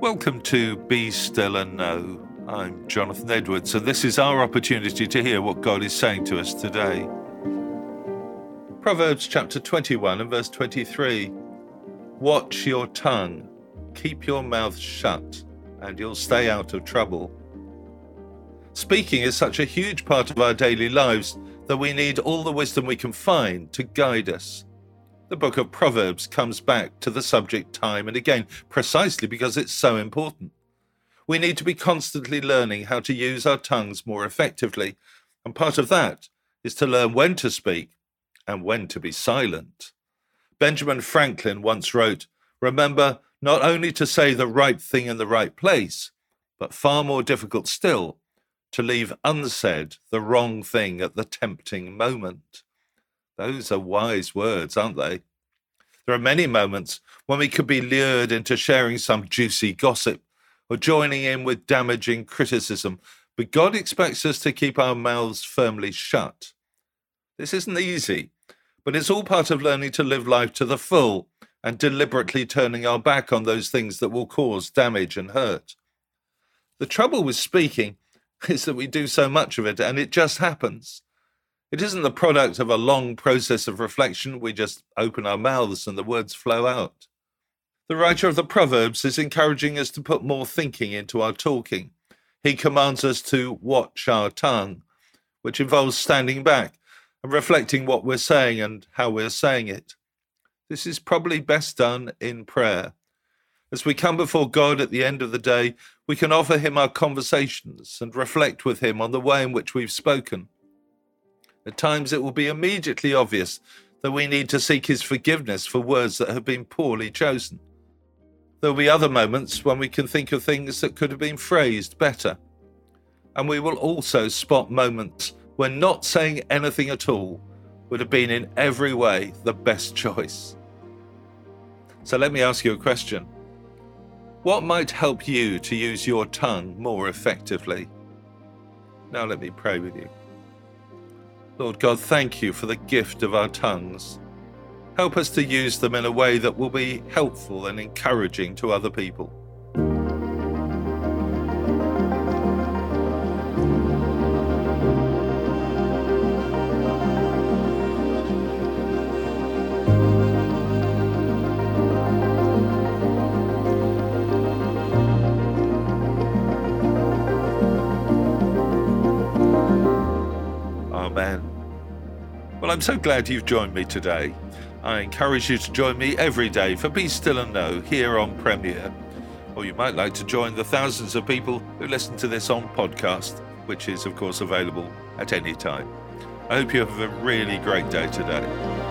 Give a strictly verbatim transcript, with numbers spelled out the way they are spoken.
Welcome to Be Still and Know. I'm Jonathan Edwards, and this is our opportunity to hear what God is saying to us today. Proverbs chapter twenty-one and verse twenty-three. Watch your tongue, keep your mouth shut, and you'll stay out of trouble. Speaking is such a huge part of our daily lives that we need all the wisdom we can find to guide us. The book of Proverbs comes back to the subject time and again, precisely because it's so important. We need to be constantly learning how to use our tongues more effectively, and part of that is to learn when to speak and when to be silent. Benjamin Franklin once wrote, "Remember not only to say the right thing in the right place, but far more difficult still, to leave unsaid the wrong thing at the tempting moment." Those are wise words, aren't they? There are many moments when we could be lured into sharing some juicy gossip or joining in with damaging criticism, but God expects us to keep our mouths firmly shut. This isn't easy, but it's all part of learning to live life to the full and deliberately turning our back on those things that will cause damage and hurt. The trouble with speaking is that we do so much of it and it just happens. It isn't the product of a long process of reflection. We just open our mouths and the words flow out. The writer of the Proverbs is encouraging us to put more thinking into our talking. He commands us to watch our tongue, which involves standing back and reflecting what we're saying and how we're saying it. This is probably best done in prayer. As we come before God at the end of the day, we can offer him our conversations and reflect with him on the way in which we've spoken. At times it will be immediately obvious that we need to seek his forgiveness for words that have been poorly chosen. There will be other moments when we can think of things that could have been phrased better. And we will also spot moments when not saying anything at all would have been in every way the best choice. So let me ask you a question. What might help you to use your tongue more effectively? Now let me pray with you. Lord God, thank you for the gift of our tongues. Help us to use them in a way that will be helpful and encouraging to other people. Amen. Well, I'm so glad you've joined me today. I encourage you to join me every day for Be Still and Know here on Premier. Or you might like to join the thousands of people who listen to this on podcast, which is, of course, available at any time. I hope you have a really great day today.